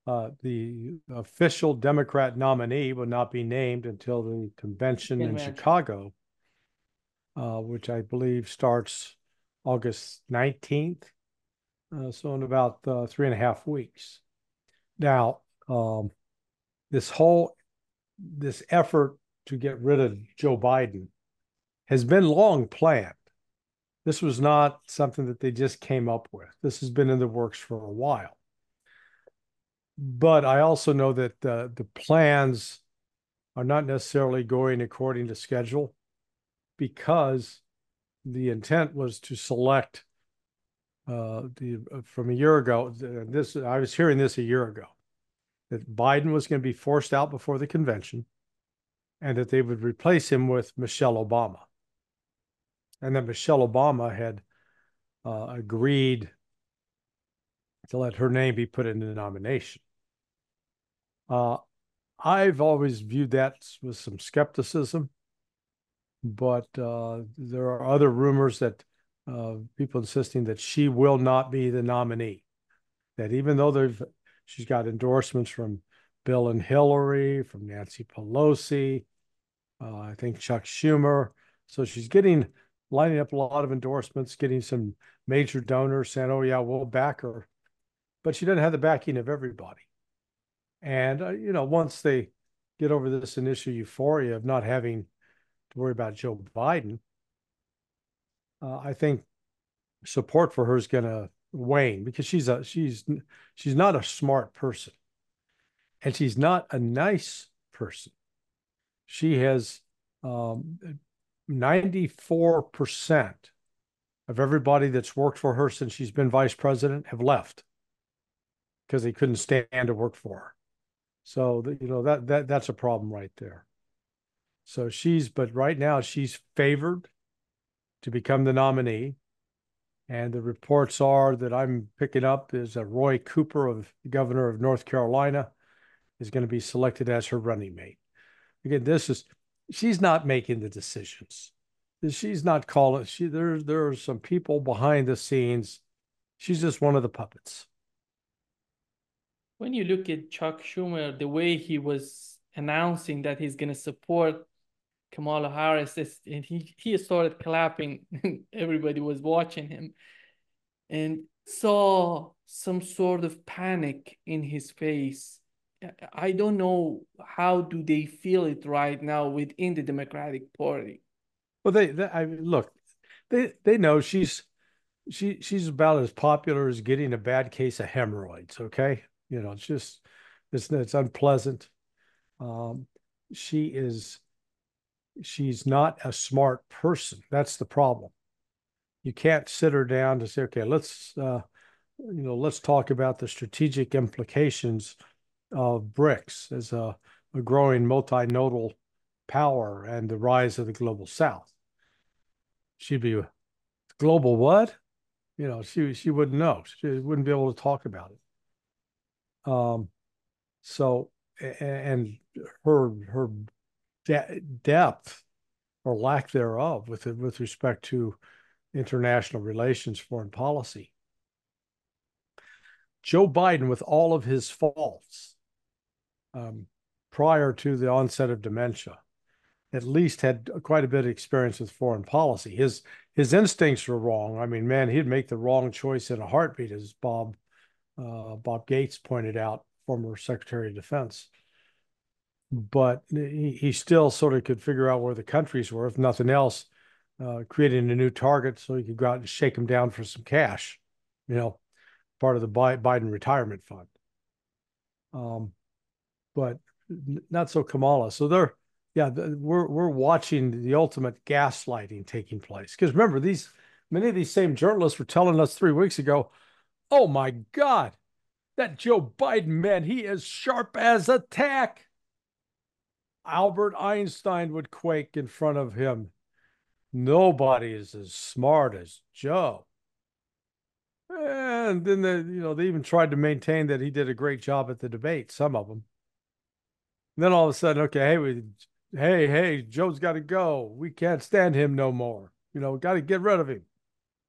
The official Democrat nominee will not be named until the convention in Convention. Chicago, which I believe starts August 19th. So in about 3.5 weeks. Now, this whole this effort to get rid of Joe Biden has been long planned. This was not something that they just came up with. This has been in the works for a while. But I also know that the plans are not necessarily going according to schedule because the intent was to select from a year ago. This I was hearing this a year ago that Biden was going to be forced out before the convention, and that they would replace him with Michelle Obama, and that Michelle Obama had agreed to let her name be put in the nomination. Uh, I've always viewed that with some skepticism, but there are other rumors that people insisting that she will not be the nominee. That even though she's got endorsements from Bill and Hillary, from Nancy Pelosi, I think Chuck Schumer. So she's lining up a lot of endorsements, getting some major donors saying, oh, yeah, we'll back her. But she doesn't have the backing of everybody. And, once they get over this initial euphoria of not having to worry about Joe Biden, I think support for her is going to wane because she's not a smart person, and she's not a nice person. She has 94% of everybody that's worked for her since she's been vice president have left because they couldn't stand to work for her. So that's a problem right there. So but right now she's favored to become the nominee. And the reports are that I'm picking up is that Roy Cooper, of the governor of North Carolina, is going to be selected as her running mate. Again, she's not making the decisions. She's not calling. There are some people behind the scenes. She's just one of the puppets. When you look at Chuck Schumer, the way he was announcing that he's going to support Kamala Harris, and he started clapping, and everybody was watching him and saw some sort of panic in his face. I don't know how do they feel it right now within the Democratic Party. Well, I mean, look, they know she's about as popular as getting a bad case of hemorrhoids. Okay, it's unpleasant. Um, she is she's not a smart person. That's the problem. You can't sit her down to say, okay, let's talk about the strategic implications of BRICS as a growing multinodal power and the rise of the global South. She'd be global what? She wouldn't know. She wouldn't be able to talk about it. So and her depth or lack thereof with respect to international relations, foreign policy. Joe Biden, with all of his faults, um, prior to the onset of dementia, at least had quite a bit of experience with foreign policy. His instincts were wrong. I mean, man, he'd make the wrong choice in a heartbeat, as Bob Gates pointed out, former Secretary of Defense. But he still sort of could figure out where the countries were, if nothing else, creating a new target so he could go out and shake them down for some cash, part of the Biden retirement fund. But not so Kamala. So we're watching the ultimate gaslighting taking place. Because remember, many of these same journalists were telling us 3 weeks ago, oh my God, that Joe Biden man, he is sharp as a tack. Albert Einstein would quake in front of him. Nobody is as smart as Joe. And then they even tried to maintain that he did a great job at the debate, some of them. And then all of a sudden, okay, hey, Joe's got to go. We can't stand him no more. Got to get rid of him.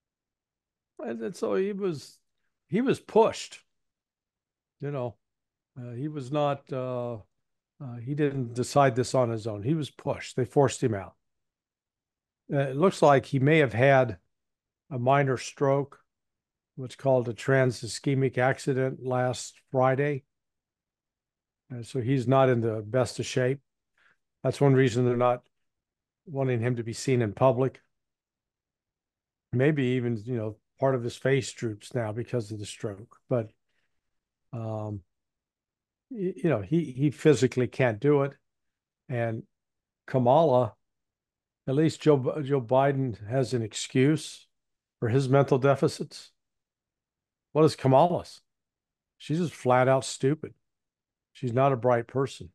And so he was pushed. He was not. He didn't decide this on his own. He was pushed. They forced him out. It looks like he may have had a minor stroke, what's called a trans-ischemic accident last Friday. So he's not in the best of shape. That's one reason they're not wanting him to be seen in public. Maybe even, part of his face droops now because of the stroke. But, he physically can't do it. And Kamala, at least Joe Biden has an excuse for his mental deficits. What is Kamala's? She's just flat out stupid. She's not a bright person.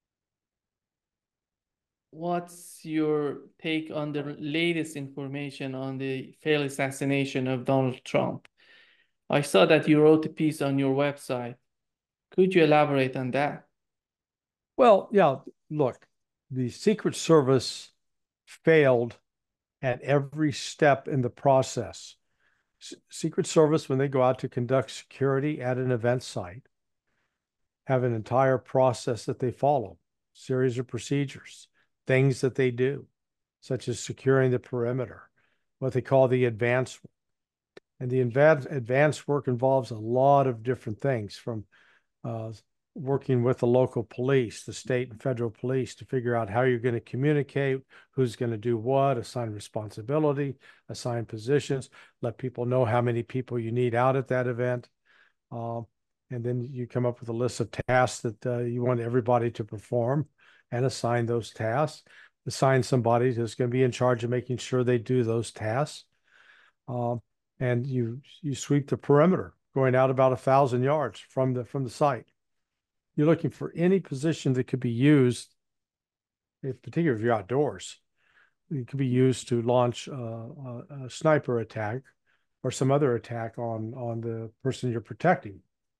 What's your take on the latest information on the failed assassination of Donald Trump? I saw that you wrote a piece on your website. Could you elaborate on that? Well, yeah, look, the Secret Service failed at every step in the process. Secret Service, when they go out to conduct security at an event site, have an entire process that they follow, series of procedures, things that they do, such as securing the perimeter, what they call the advanced work. And the advanced work involves a lot of different things, from working with the local police, the state and federal police, to figure out how you're going to communicate, who's going to do what, assign responsibility, assign positions, let people know how many people you need out at that event. And then you come up with a list of tasks that you want everybody to perform and assign those tasks. Assign somebody who's going to be in charge of making sure they do those tasks. And you sweep the perimeter, going out about 1,000 yards from the site. You're looking for any position that could be used, particularly if you're outdoors. It could be used to launch a sniper attack or some other attack on the person you're protecting.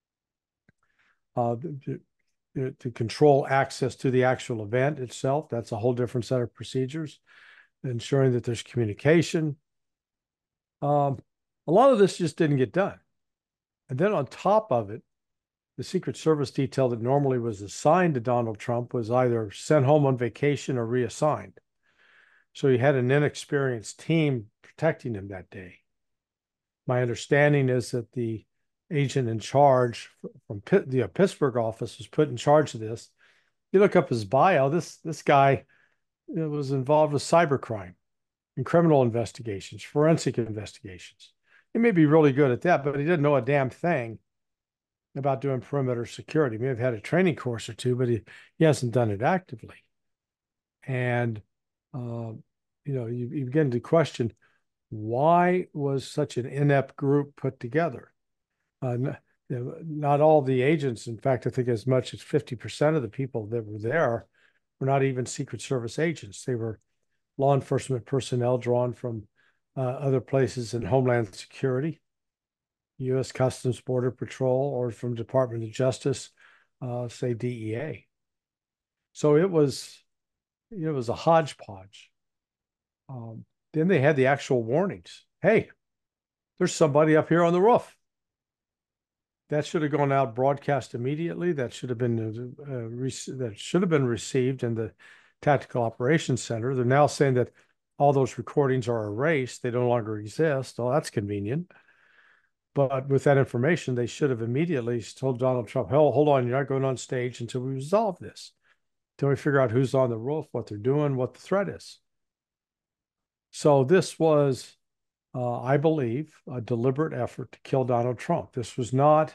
To control access to the actual event itself, that's a whole different set of procedures. Ensuring that there's communication. A lot of this just didn't get done. And then on top of it, the Secret Service detail that normally was assigned to Donald Trump was either sent home on vacation or reassigned. So he had an inexperienced team protecting him that day. My understanding is that the agent in charge from the Pittsburgh office was put in charge of this. You look up his bio, this guy was involved with cybercrime and criminal investigations, forensic investigations. He may be really good at that, but he didn't know a damn thing about doing perimeter security. He may have had a training course or two, but he hasn't done it actively. And, you begin to question, why was such an inept group put together? Not all the agents, in fact, I think as much as 50% of the people that were there were not even Secret Service agents. They were law enforcement personnel drawn from other places in Homeland Security, U.S. Customs Border Patrol, or from Department of Justice, say DEA. So it was a hodgepodge. Then they had the actual warnings. Hey, there's somebody up here on the roof. That should have gone out broadcast immediately. That should have been received in the Tactical Operations Center. They're now saying that all those recordings are erased. They no longer exist. Oh, that's convenient. But with that information, they should have immediately told Donald Trump, hell, hold on, you're not going on stage until we resolve this, until we figure out who's on the roof, what they're doing, what the threat is. So this was, I believe, a deliberate effort to kill Donald Trump. This was not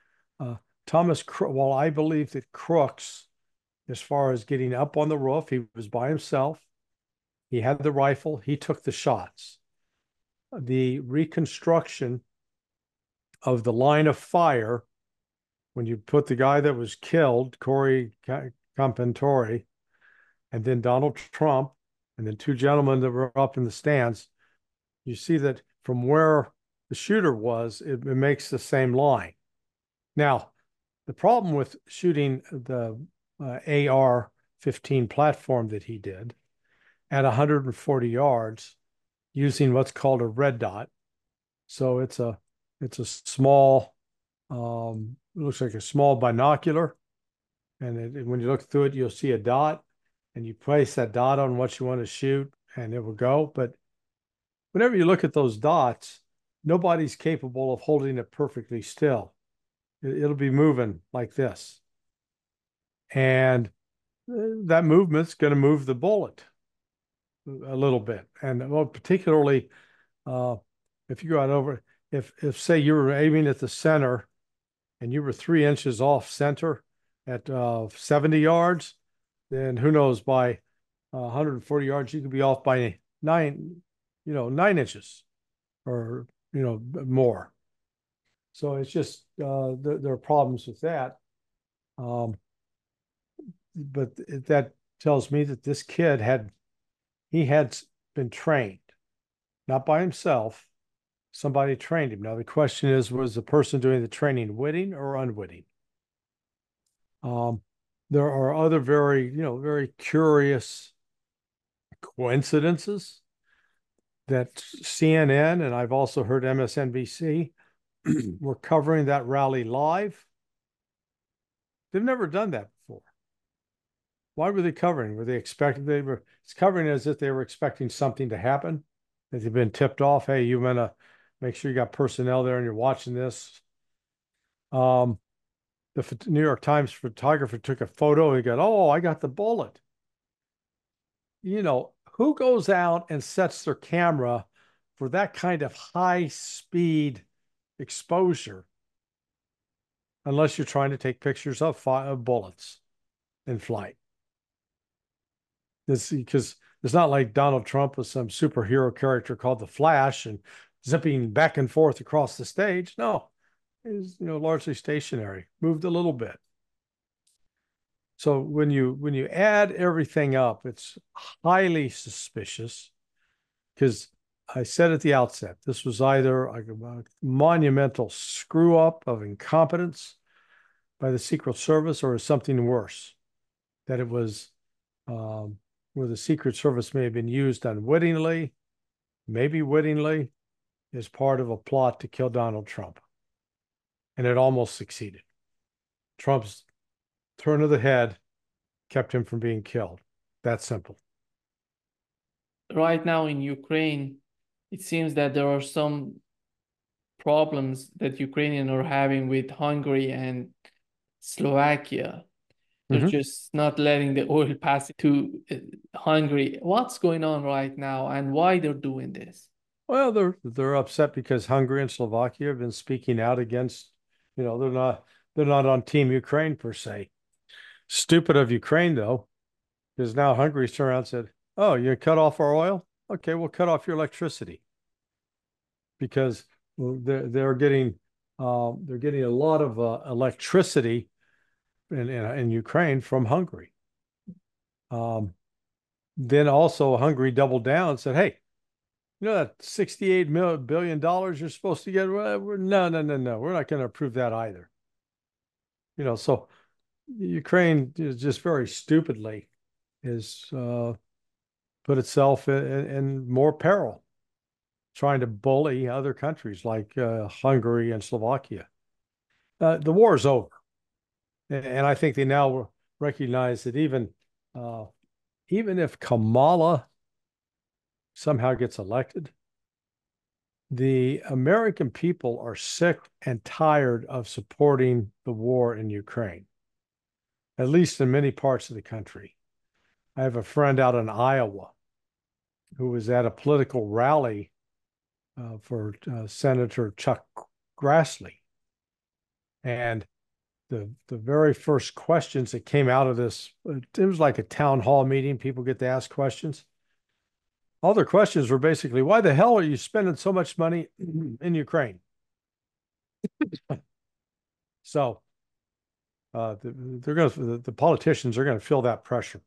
while I believe that Crooks, as far as getting up on the roof, he was by himself. He had the rifle. He took the shots. The reconstruction of the line of fire, when you put the guy that was killed, Corey Campentori, and then Donald Trump, and then two gentlemen that were up in the stands, you see that from where the shooter was, it makes the same line. Now, the problem with shooting the AR-15 platform that he did at 140 yards using what's called a red dot. So it's a small, looks like a small binocular And when you look through it, you'll see a dot, and you place that dot on what you want to shoot, and it will go. But whenever you look at those dots, nobody's capable of holding it perfectly still. It'll be moving like this. And that movement's going to move the bullet a little bit. And well, particularly uh, if you go out over, if say you were aiming at the center and you were 3 inches off center at 70 yards, then who knows, by 140 yards, you could be off by 9 inches or, more. So it's just, there are problems with that. But that tells me that this kid had been trained, not by himself. Somebody trained him. Now the question is, was the person doing the training witting or unwitting? There are other very curious coincidences that CNN, and I've also heard MSNBC, were covering that rally live. They've never done that before. Why were they covering? Were they expecting? It's covering as if they were expecting something to happen. That they've been tipped off. Hey, you want to make sure you got personnel there and you're watching this. The New York Times photographer took a photo and he got, oh, I got the bullet. Who goes out and sets their camera for that kind of high speed exposure unless you're trying to take pictures of bullets in flight? Because it's not like Donald Trump was some superhero character called the Flash and zipping back and forth across the stage. No, is largely stationary, moved a little bit. So when you add everything up, it's highly suspicious, because I said at the outset, this was either a monumental screw up of incompetence by the Secret Service or something worse, that it was where the Secret Service may have been used unwittingly, maybe wittingly, as part of a plot to kill Donald Trump. And it almost succeeded. Trump's turn of the head kept him from being killed. That simple. Right now in Ukraine, it seems that there are some problems that Ukrainians are having with Hungary and Slovakia. They're just not letting the oil pass to Hungary. What's going on right now, and why they're doing this? Well, they're upset because Hungary and Slovakia have been speaking out against, they're not on Team Ukraine per se. Stupid of Ukraine though, because now Hungary's turned around and said, "Oh, you cut off our oil? Okay, we'll cut off your electricity," because they're getting a lot of electricity in Ukraine from Hungary. Then also Hungary doubled down and said, "Hey, that $68 billion you're supposed to get? No, we're not going to approve that either." So Ukraine is just very stupidly is put itself in more peril, trying to bully other countries like Hungary and Slovakia. The war is over. And I think they now recognize that even if Kamala somehow gets elected, the American people are sick and tired of supporting the war in Ukraine, at least in many parts of the country. I have a friend out in Iowa who was at a political rally for Senator Chuck Grassley. And the very first questions that came out of this, it was like a town hall meeting. People get to ask questions. All their questions were basically, why the hell are you spending so much money in Ukraine? So the politicians are going to feel that pressure.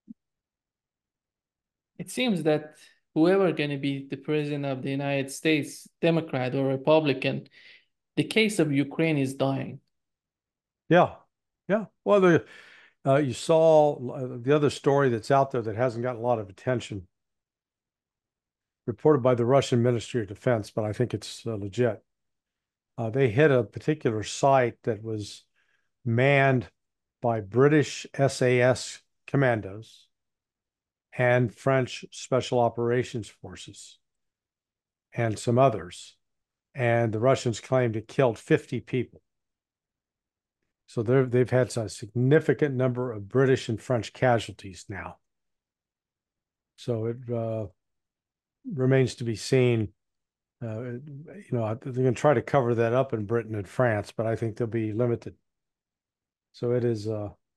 It seems that whoever going to be the president of the United States, Democrat or Republican, the case of Ukraine is dying. Yeah. Well, you saw the other story that's out there that hasn't gotten a lot of attention, reported by the Russian Ministry of Defense, but I think it's legit. They hit a particular site that was manned by British SAS commandos and French Special Operations Forces and some others. And the Russians claimed it killed 50 people. So they've had a significant number of British and French casualties now. So it remains to be seen. They're going to try to cover that up in Britain and France, but I think they'll be limited. So it is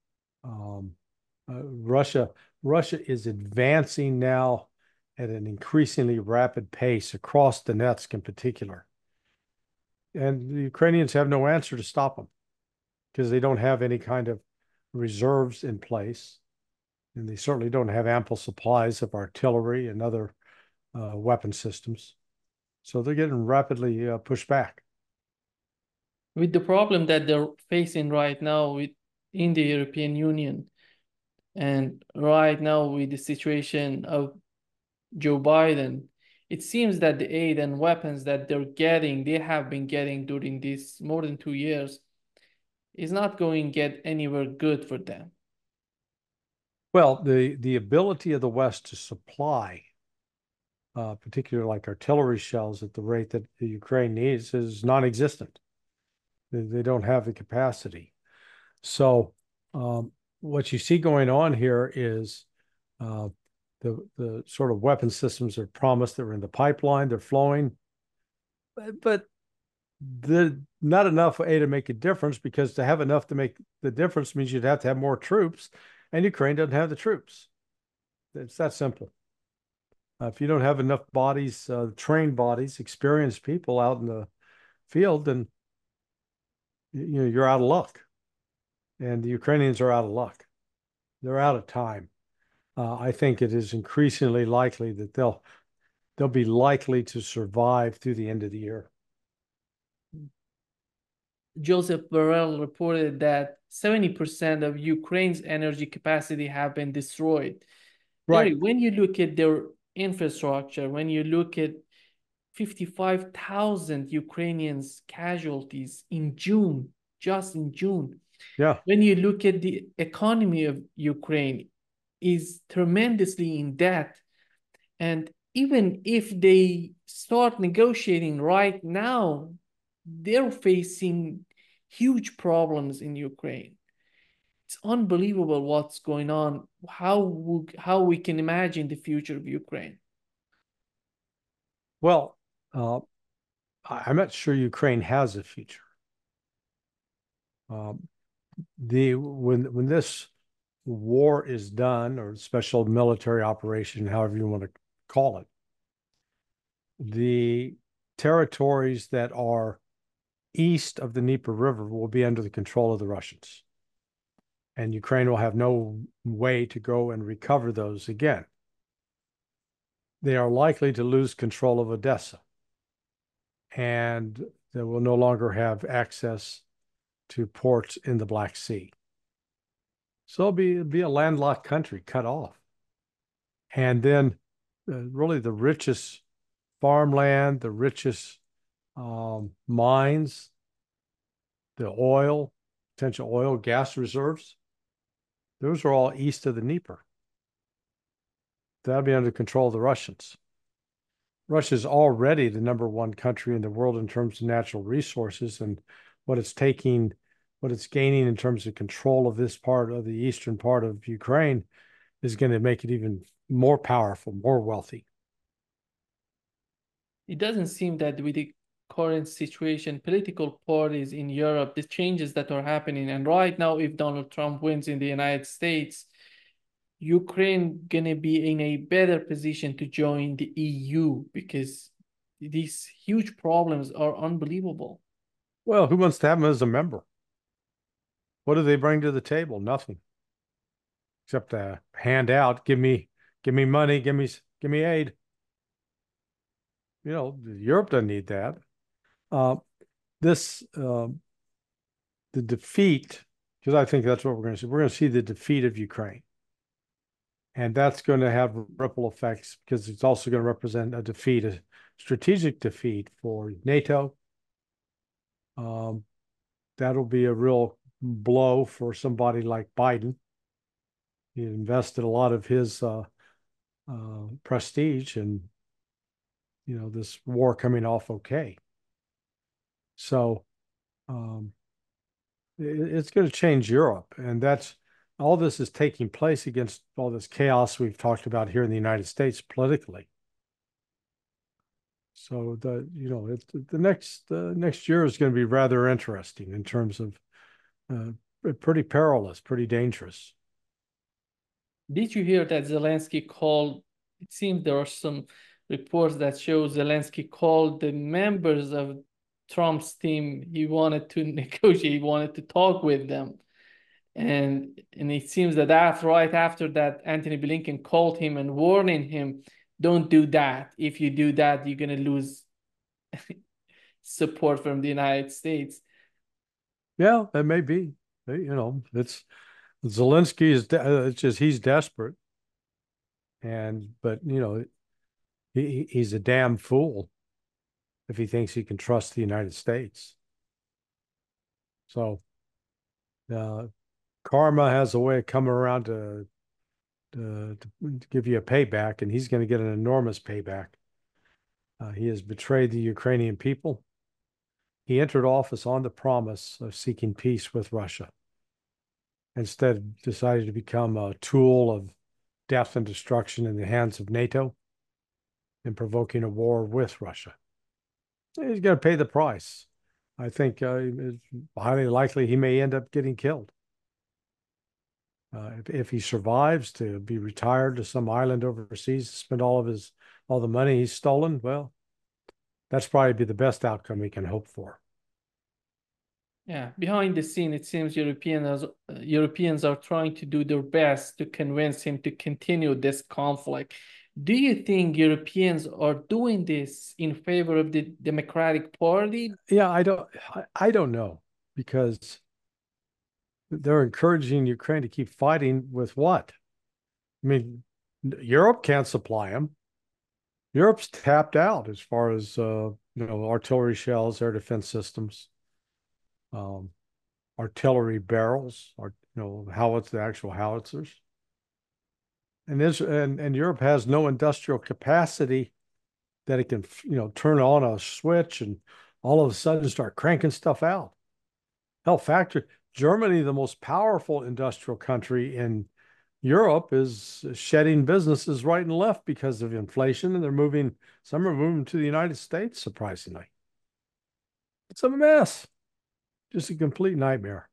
Russia. Russia is advancing now at an increasingly rapid pace across Donetsk in particular. And the Ukrainians have no answer to stop them because they don't have any kind of reserves in place. And they certainly don't have ample supplies of artillery and other weapon systems. So they're getting rapidly pushed back. With the problem that they're facing right now in the European Union, and right now with the situation of Joe Biden, it seems that the aid and weapons that they have been getting during these more than 2 years, is not going to get anywhere good for them. Well, the ability of the West to supply, particularly like artillery shells at the rate that the Ukraine needs, is non-existent. They don't have the capacity. So what you see going on here is the sort of weapon systems are promised that are in the pipeline, they're flowing, but not enough to make a difference, because to have enough to make the difference means you'd have to have more troops, and Ukraine doesn't have the troops. It's that simple. If you don't have enough bodies, trained bodies, experienced people out in the field, then you're out of luck. And the Ukrainians are out of luck. They're out of time. I think it is increasingly likely that they'll be likely to survive through the end of the year. Joseph Borrell reported that 70% of Ukraine's energy capacity have been destroyed. Right. When you look at their infrastructure, when you look at 55,000 Ukrainians casualties in June, just in June. Yeah. When you look at the economy of Ukraine, is tremendously in debt. And even if they start negotiating right now, they're facing huge problems in Ukraine. It's unbelievable what's going on, how we can imagine the future of Ukraine. Well, I'm not sure Ukraine has a future. When this war is done, or special military operation, however you want to call it, the territories that are east of the Dnieper River will be under the control of the Russians. And Ukraine will have no way to go and recover those again. They are likely to lose control of Odessa. And they will no longer have access to ports in the Black Sea. So it'll be a landlocked country cut off. And then really the richest farmland, the richest mines, the oil, potential oil, gas reserves, those are all east of the Dnieper. That'll be under control of the Russians. Russia is already the #1 country in the world in terms of natural resources, and what it's gaining in terms of control of this part of the eastern part of Ukraine is going to make it even more powerful, more wealthy. It doesn't seem that with the current situation, political parties in Europe, the changes that are happening, and right now, if Donald Trump wins in the United States, Ukraine gonna be in a better position to join the EU, because these huge problems are unbelievable. Well, who wants to have them as a member? What do they bring to the table? Nothing, except a handout. Give me money. Give me aid. Europe doesn't need that. The defeat, because I think that's what we're going to see. We're going to see the defeat of Ukraine. And that's going to have ripple effects, because it's also going to represent a defeat, a strategic defeat for NATO. That'll be a real blow for somebody like Biden. He invested a lot of his prestige in, this war coming off okay. So um, it's going to change Europe, and that's all this is taking place against all this chaos we've talked about here in the United States politically. So the next year is going to be rather interesting in terms of pretty perilous, pretty dangerous. Did you hear that Zelensky called? It seems there are some reports that show Zelensky called the members of Trump's team. He wanted to negotiate, he wanted to talk with them. And it seems that right after that, Antony Blinken called him and warning him, don't do that. If you do that, you're going to lose support from the United States. Yeah, that may be. It's Zelensky is it's just he's desperate, but he's a damn fool if he thinks he can trust the United States. So uh, karma has a way of coming around to give you a payback, and he's going to get an enormous payback. He has betrayed the Ukrainian people. He entered office on the promise of seeking peace with Russia. Instead, decided to become a tool of death and destruction in the hands of NATO and provoking a war with Russia. He's going to pay the price. I think it's highly likely he may end up getting killed. If he survives to be retired to some island overseas, spend all the money he's stolen, well, that's probably be the best outcome we can hope for. Yeah, behind the scene, it seems Europeans are trying to do their best to convince him to continue this conflict. Do you think Europeans are doing this in favor of the Democratic Party? Yeah, I don't know, because they're encouraging Ukraine to keep fighting with what? I mean, Europe can't supply them. Europe's tapped out as far as artillery shells, air defense systems, um, artillery barrels, or the actual howitzers. And Europe has no industrial capacity that it can turn on a switch and all of a sudden start cranking stuff out. Hell, factory Germany, the most powerful industrial country in Europe, is shedding businesses right and left because of inflation, and some are moving to the United States, surprisingly. It's a mess, just a complete nightmare.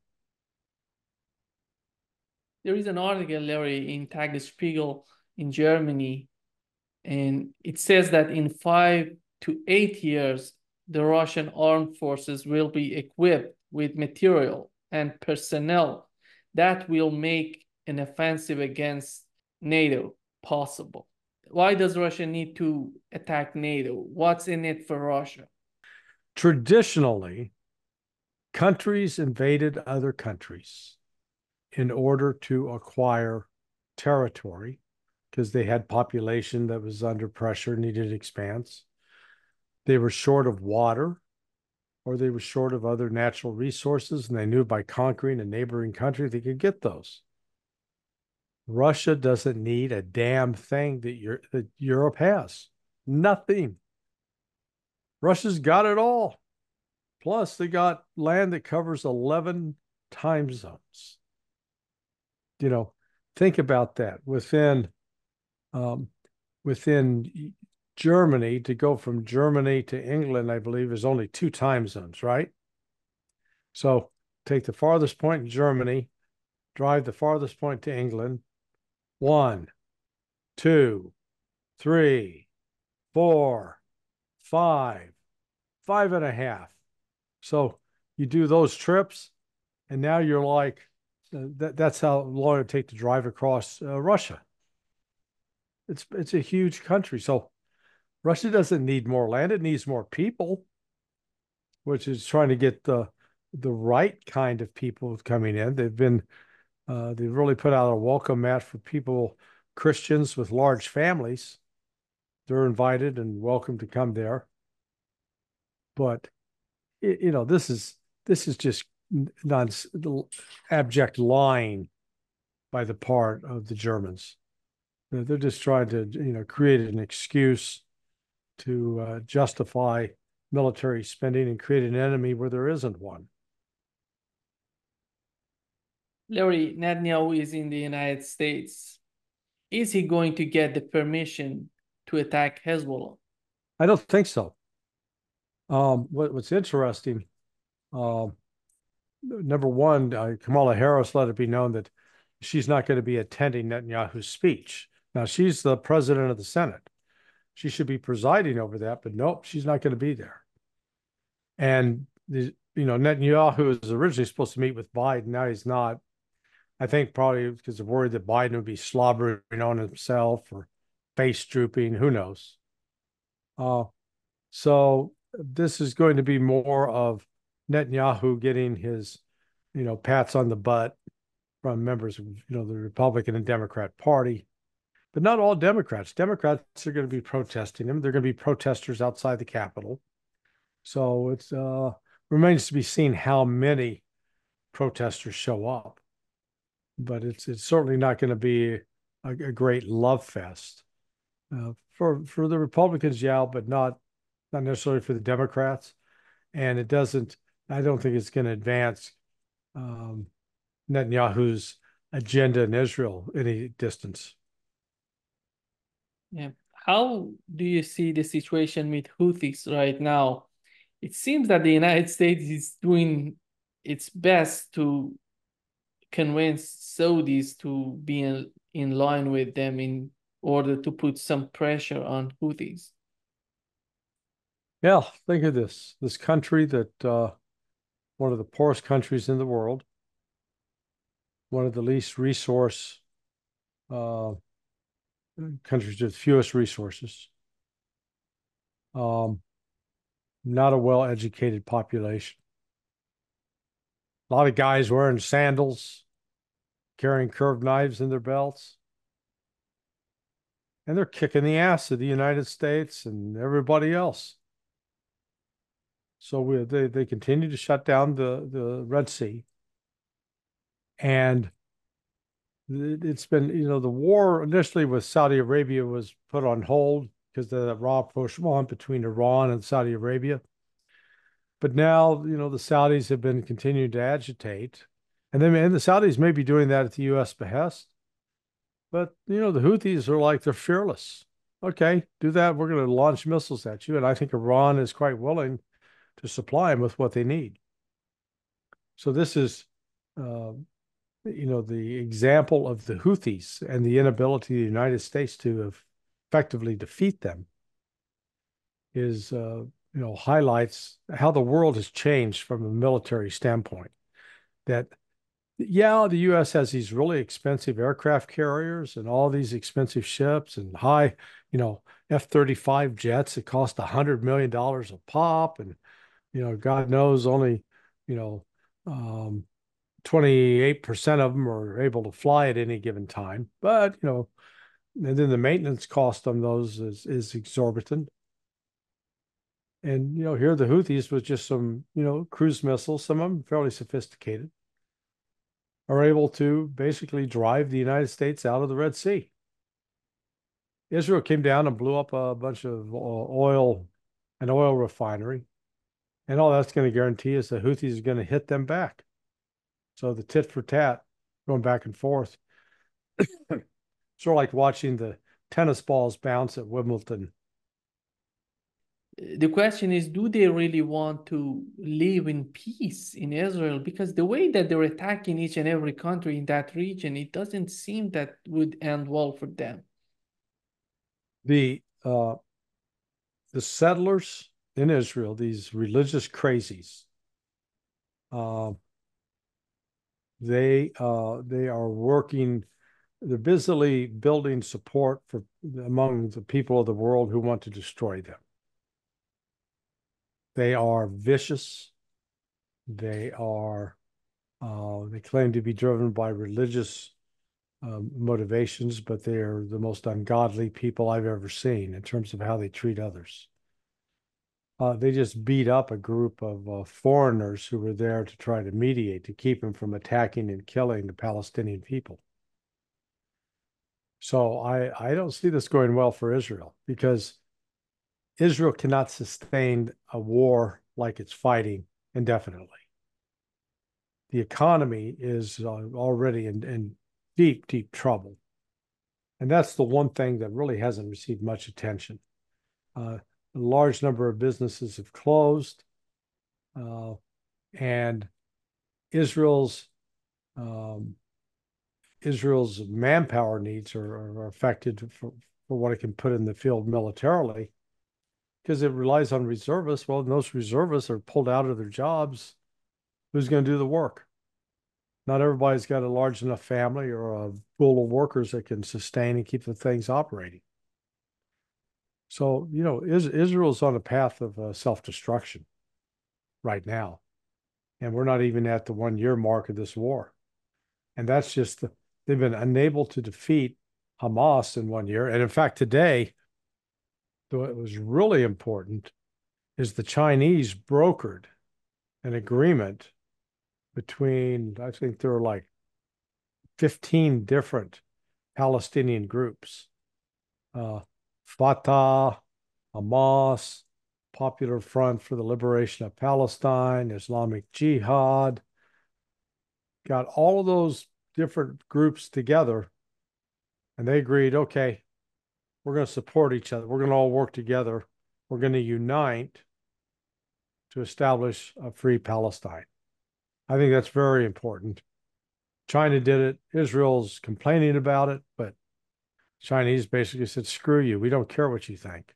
There is an article, Larry, in Tagesspiegel in Germany, and it says that in 5 to 8 years, the Russian armed forces will be equipped with material and personnel that will make an offensive against NATO possible. Why does Russia need to attack NATO? What's in it for Russia? Traditionally, countries invaded other countries in order to acquire territory because they had population that was under pressure, needed expanse. They were short of water, or they were short of other natural resources, and they knew by conquering a neighboring country they could get those. Russia doesn't need a damn thing that Europe has. Nothing. Russia's got it all. Plus, they got land that covers 11 time zones. Think about that. Within Germany, to go from Germany to England, I believe, is only 2 time zones, right? So take the farthest point in Germany, drive the farthest point to England. 1, 2, 3, 4, 5, 5.5. So you do those trips, and now you're like, that's how long it would take to drive across Russia. It's a huge country. So Russia doesn't need more land. It needs more people, which is trying to get the right kind of people coming in. They've really put out a welcome mat for people, Christians with large families. They're invited and welcome to come there. But this is just non abject lying by the part of the Germans. They're just trying to create an excuse to justify military spending and create an enemy where there isn't one. Larry, Netanyahu is in the United States. Is he going to get the permission to attack Hezbollah? I don't think so. What's interesting, number one, Kamala Harris let it be known that she's not going to be attending Netanyahu's speech. Now, she's the president of the Senate. She should be presiding over that, but nope, she's not going to be there. And Netanyahu was originally supposed to meet with Biden. Now he's not. I think probably because they're worried that Biden would be slobbering on himself or face drooping. Who knows? So this is going to be more of Netanyahu getting his, pats on the butt from members of, the Republican and Democrat Party. But not all Democrats. Democrats are going to be protesting him. They're going to be protesters outside the Capitol. So it remains to be seen how many protesters show up. But it's certainly not going to be a great love fest for the Republicans, yeah, but not necessarily for the Democrats. And it doesn't. I don't think it's going to advance Netanyahu's agenda in Israel any distance. Yeah. How do you see the situation with Houthis right now? It seems that the United States is doing its best to convince Saudis to be in line with them in order to put some pressure on Houthis. Yeah, think of this country that one of the poorest countries in the world, one of the least resource uh, countries with fewest resources, not a well-educated population. A lot of guys wearing sandals, carrying curved knives in their belts. And they're kicking the ass of the United States and everybody else. So they continue to shut down the Red Sea. And it's been, the war initially with Saudi Arabia was put on hold because of the rapprochement between Iran and Saudi Arabia. But now, the Saudis have been continuing to agitate. And then the Saudis may be doing that at the U.S. behest. But, the Houthis are like, they're fearless. Okay, do that. We're going to launch missiles at you. And I think Iran is quite willing to supply them with what they need. So this is, the example of the Houthis and the inability of the United States to effectively defeat them is, highlights how the world has changed from a military standpoint. That, yeah, the U.S. has these really expensive aircraft carriers and all these expensive ships and high, F-35 jets that cost $100 million a pop. And, God knows only, 28% of them are able to fly at any given time. But, and then the maintenance cost on those is exorbitant. And, here the Houthis with just some, cruise missiles, some of them fairly sophisticated, are able to basically drive the United States out of the Red Sea. Israel came down and blew up a bunch of an oil refinery. And all that's going to guarantee is the Houthis are going to hit them back. So the tit for tat going back and forth. Sort of like watching the tennis balls bounce at Wimbledon. The question is, do they really want to live in peace in Israel? Because the way that they're attacking each and every country in that region, it doesn't seem that would end well for them. The settlers in Israel, these religious crazies, they are working. They're busily building support for among the people of the world who want to destroy them. They are vicious. They claim to be driven by religious motivations, but they are the most ungodly people I've ever seen in terms of how they treat others. They just beat up a group of foreigners who were there to try to mediate to keep them from attacking and killing the Palestinian people. So I don't see this going well for Israel because Israel cannot sustain a war like it's fighting indefinitely. The economy is already in deep, deep trouble. And that's the one thing that really hasn't received much attention. A large number of businesses have closed, and Israel's um, Israel's manpower needs are affected for what it can put in the field militarily because it relies on reservists. Well, those reservists are pulled out of their jobs. Who's going to do the work? Not everybody's got a large enough family or a pool of workers that can sustain and keep the things operating. So, Israel's on a path of self-destruction right now. And we're not even at the 1 year mark of this war. And that's just, they've been unable to defeat Hamas in 1 year. And in fact, today, though it was really important, is the Chinese brokered an agreement between, I think there were like 15 different Palestinian groups, Fatah, Hamas, Popular Front for the Liberation of Palestine, Islamic Jihad, got all of those different groups together and they agreed, okay, we're going to support each other. We're going to all work together. We're going to unite to establish a free Palestine. I think that's very important. China did it. Israel's complaining about it, but Chinese basically said, screw you. We don't care what you think.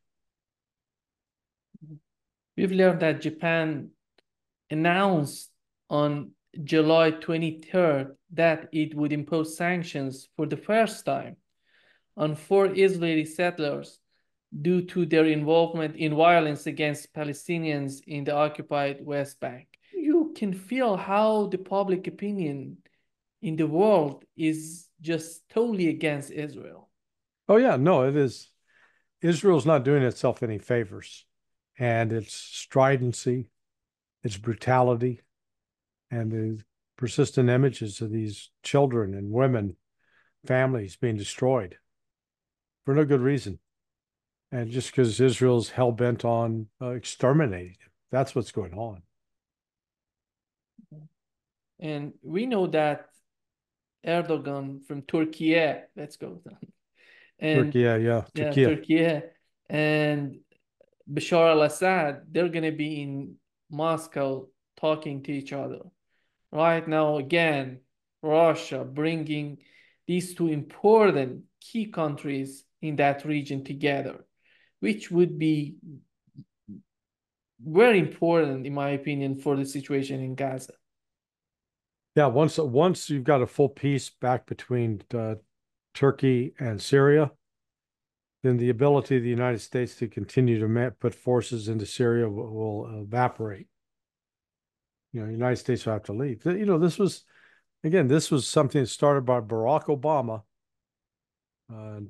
We've learned that Japan announced on July 23rd that it would impose sanctions for the first time on 4 Israeli settlers due to their involvement in violence against Palestinians in the occupied West Bank. You can feel how the public opinion in the world is just totally against Israel. Oh, yeah, no, it is. Israel's not doing itself any favors. And its stridency, its brutality, and the persistent images of these children and women, families being destroyed for no good reason. And just because Israel's hell bent on exterminating them. That's what's going on. And we know that Erdogan from Turkey, let's go. And Turkey, yeah, Turkey. Turkey and Bashar al-Assad, they're going to be in Moscow talking to each other. Right now, again, Russia bringing these two important key countries in that region together, which would be very important, in my opinion, for the situation in Gaza. Yeah, once you've got a full peace back between Turkey and Syria, then the ability of the United States to continue to put forces into Syria will evaporate. The United States will have to leave. This was something that started by Barack Obama in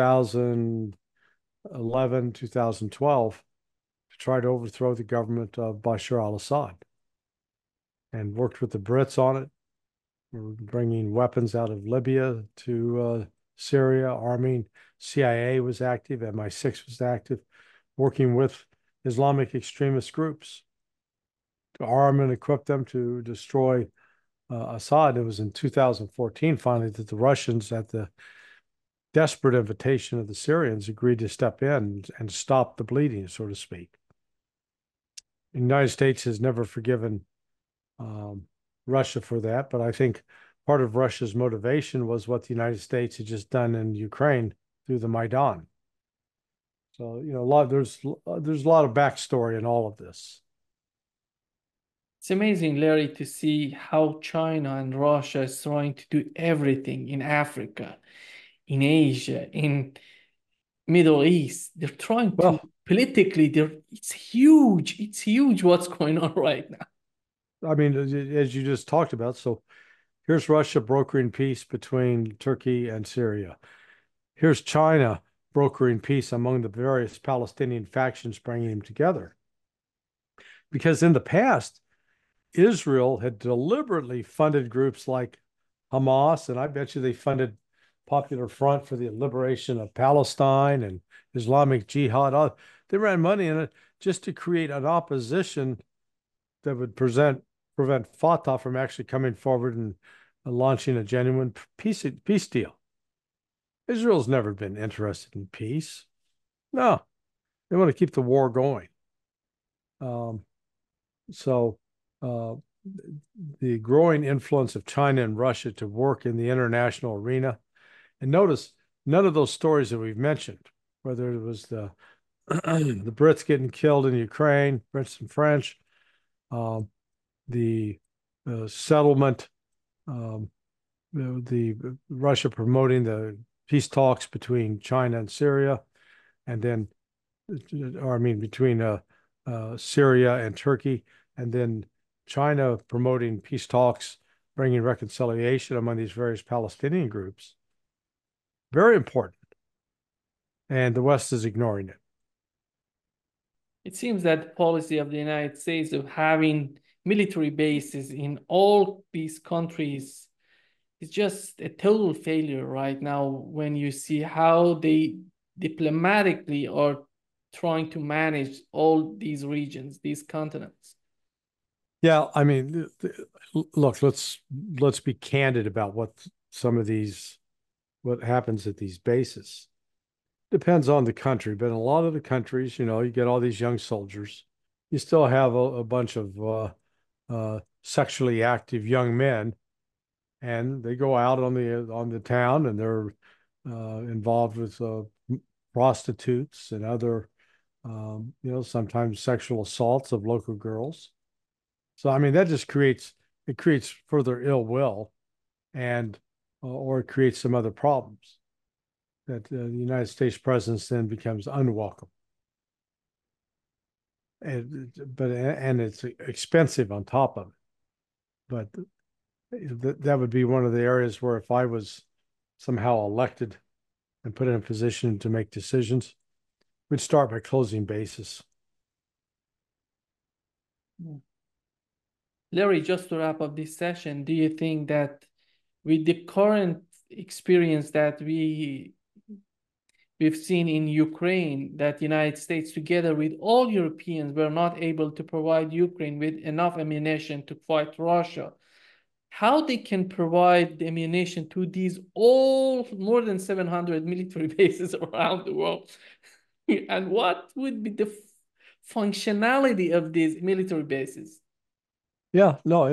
2011, 2012, to try to overthrow the government of Bashar al-Assad, and worked with the Brits on it. We're bringing weapons out of Libya to Syria, arming. CIA was active, MI6 was active, working with Islamic extremist groups to arm and equip them to destroy Assad. It was in 2014 finally that the Russians, at the desperate invitation of the Syrians, agreed to step in and stop the bleeding, so to speak. The United States has never forgiven Russia for that, but I think part of Russia's motivation was what the United States had just done in Ukraine through the Maidan. So, there's a lot of backstory in all of this. It's amazing, Larry, to see how China and Russia is trying to do everything in Africa, in Asia, in Middle East. They're trying to politically, it's huge. It's huge what's going on right now. I mean, as you just talked about, so here's Russia brokering peace between Turkey and Syria. Here's China brokering peace among the various Palestinian factions, bringing them together. because in the past, Israel had deliberately funded groups like Hamas, and I bet you they funded Popular Front for the Liberation of Palestine and Islamic Jihad. They ran money in it just to create an opposition that would prevent Fatah from actually coming forward and launching a genuine peace deal. Israel's never been interested in peace. No, they want to keep the war going. Um, so uh, the growing influence of China and Russia to work in the international arena. And notice none of those stories that we've mentioned, whether it was the the Brits getting killed in Ukraine, Brits and French, um, the settlement, um, the Russia promoting the peace talks between China and Syria, and then, or I mean, between Syria and Turkey, and then China promoting peace talks, bringing reconciliation among these various Palestinian groups. Very important. And the West is ignoring it. It seems that the policy of the United States of having military bases in all these countries is just a total failure right now when you see how they diplomatically are trying to manage all these regions, these continents. Yeah, I mean, look, let's be candid about what happens at these bases. Depends on the country, but in a lot of the countries, you get all these young soldiers. You still have a bunch of sexually active young men, and they go out on the town, and they're involved with prostitutes and other, sometimes sexual assaults of local girls. So I mean, that just creates further ill will, and or it creates some other problems that the United States presence then becomes unwelcome. And it's expensive on top of it. But that would be one of the areas where if I was somehow elected and put in a position to make decisions, we'd start by closing bases. Larry, just to wrap up this session, do you think that with the current experience that we've seen in Ukraine, that United States together with all Europeans were not able to provide Ukraine with enough ammunition to fight Russia, how they can provide the ammunition to these all more than 700 military bases around the world? And what would be the functionality of these military bases? Yeah, no,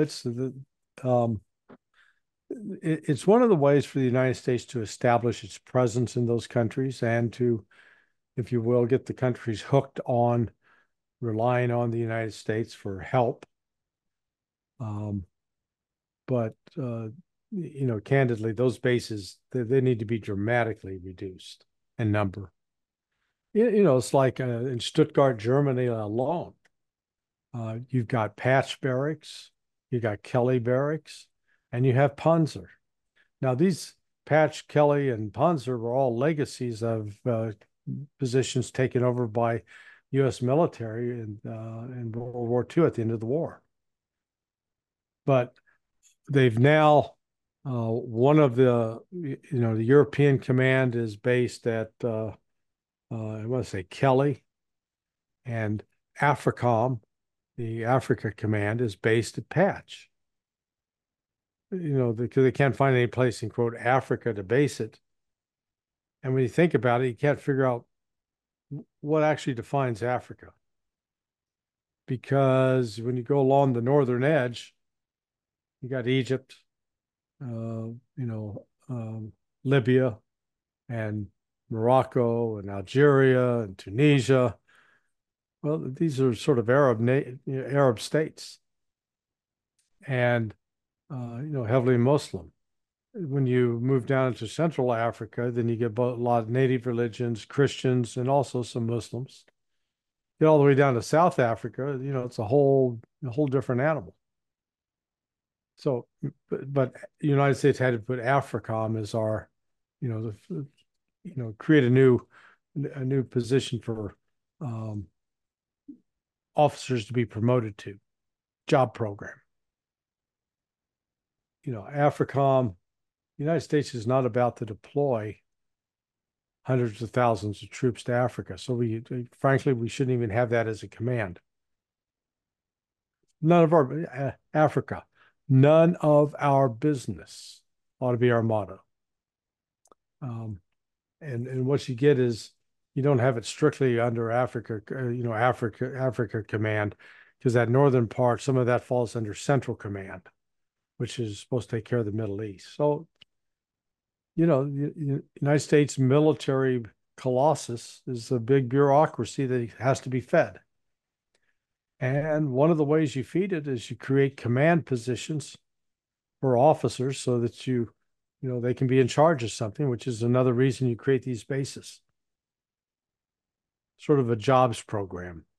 it's one of the ways for the United States to establish its presence in those countries and to, if you will, get the countries hooked on relying on the United States for help. But candidly, those bases they need to be dramatically reduced in number. It's like in Stuttgart, Germany alone, you've got Patch barracks, you've got Kelly barracks, and you have Panzer. Now, these Patch, Kelly, and Panzer were all legacies of positions taken over by U.S. military in World War II at the end of the war. But they've now one of the European command is based at I want to say Kelly, and AFRICOM, the Africa command, is based at Patch. Because they can't find any place in quote Africa to base it. And when you think about it, you can't figure out what actually defines Africa. Because when you go along the northern edge, you got Egypt, Libya, and Morocco, and Algeria, and Tunisia. Well, these are sort of Arab states, and heavily Muslim. When you move down into Central Africa, then you get a lot of native religions, Christians, and also some Muslims. Get all the way down to South Africa, it's a whole different animal. So, but the United States had to put AFRICOM as our, create a new position for officers to be promoted to. Job program. AFRICOM, the United States is not about to deploy hundreds of thousands of troops to Africa. So frankly, we shouldn't even have that as a command. None of our Africa, none of our business ought to be our motto. And what you get is you don't have it strictly under Africa Command, because that northern part, some of that falls under Central Command, which is supposed to take care of the Middle East. So, the United States military colossus is a big bureaucracy that has to be fed. And one of the ways you feed it is you create command positions for officers so that they can be in charge of something, which is another reason you create these bases. Sort of a jobs program.